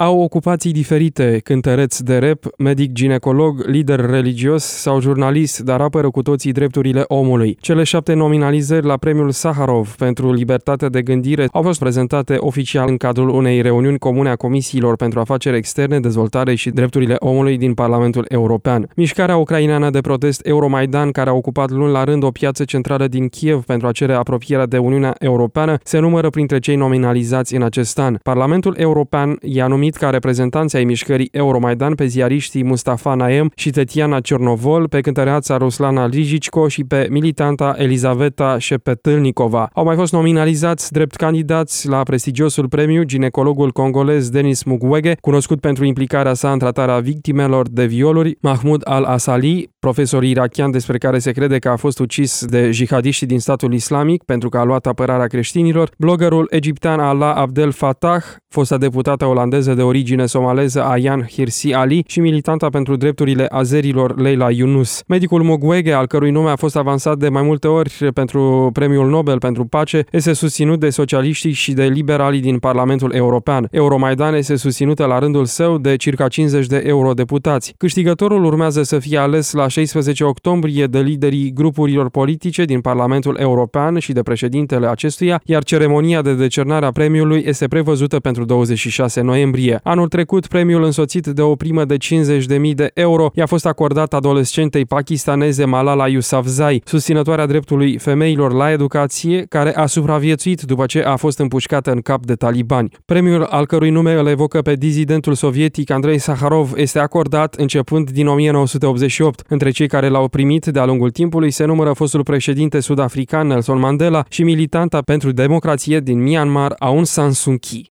Au ocupații diferite, cântăreț de rap, medic ginecolog, lider religios sau jurnalist, dar apără cu toții drepturile omului. Cele 7 nominalizări la premiul Saharov pentru libertate de gândire au fost prezentate oficial în cadrul unei reuniuni comune a Comisiilor pentru Afaceri Externe, Dezvoltare și Drepturile Omului din Parlamentul European. Mișcarea ucraineană de protest Euromaidan, care a ocupat luni la rând o piață centrală din Kiev pentru a cere apropierea de Uniunea Europeană, se numără printre cei nominalizați în acest an. Parlamentul European i-a numit ca reprezentanți ai mișcării Euromaidan pe ziariștii Mustafa Naem și Tetiana Cernovol, pe cântăreața Ruslana Lijicco și pe militanta Elizaveta Shepetylnikova. Au mai fost nominalizați drept candidați la prestigiosul premiu ginecologul congolez Denis Mukwege, cunoscut pentru implicarea sa în tratarea victimelor de violuri, Mahmoud al-Asali, profesor irakian despre care se crede că a fost ucis de jihadiștii din statul islamic pentru că a luat apărarea creștinilor, bloggerul egiptean Alaa Abdel Fattah, fosta deputată olandeză de origine somaleză Ayaan Hirsi Ali și militanta pentru drepturile azerilor Leila Yunus. Medicul Mukwege, al cărui nume a fost avansat de mai multe ori pentru Premiul Nobel pentru Pace, este susținut de socialiștii și de liberalii din Parlamentul European. Euromaidan este susținută la rândul său de circa 50 de eurodeputați. Câștigătorul urmează să fie ales la 16 octombrie de liderii grupurilor politice din Parlamentul European și de președintele acestuia, iar ceremonia de decernare a premiului este prevăzută pentru 26 noiembrie. Anul trecut, premiul însoțit de o primă de 50.000 de euro i-a fost acordat adolescentei pakistaneze Malala Yousafzai, susținătoarea dreptului femeilor la educație, care a supraviețuit după ce a fost împușcată în cap de talibani. Premiul, al cărui nume îl evocă pe dizidentul sovietic Andrei Saharov, este acordat începând din 1988. Între cei care l-au primit de-a lungul timpului se numără fostul președinte sud-african Nelson Mandela și militanta pentru democrație din Myanmar Aung San Suu Kyi.